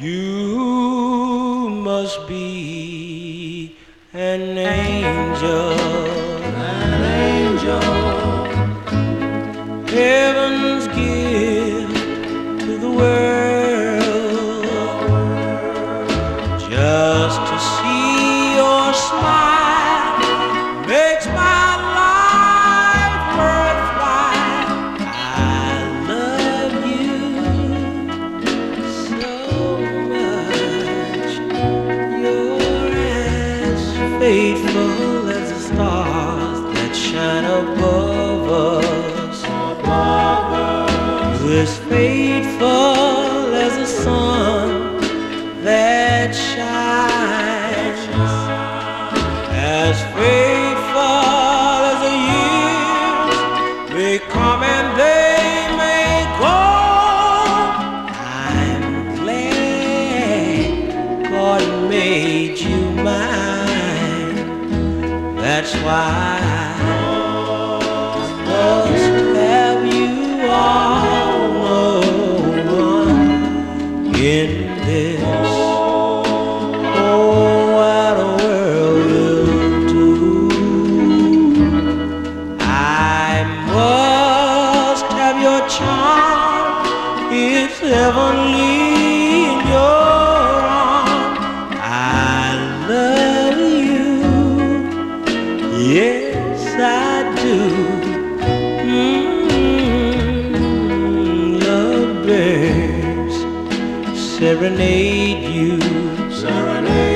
You must be an angel, heaven's gift to the world. Just to see your smile makes my life worthwhile. I love you so much. You're as faithful as the stars that shine above us. You're as faithful as the sun that shines, as faithful as the years may come and they may go. I'm glad God made you mine. That's why I must have you all. No one in this whole wide world will do. I must have your charm. It's heavenly in your arms. I love you, yes I do. Lovebirds serenade you, serenade.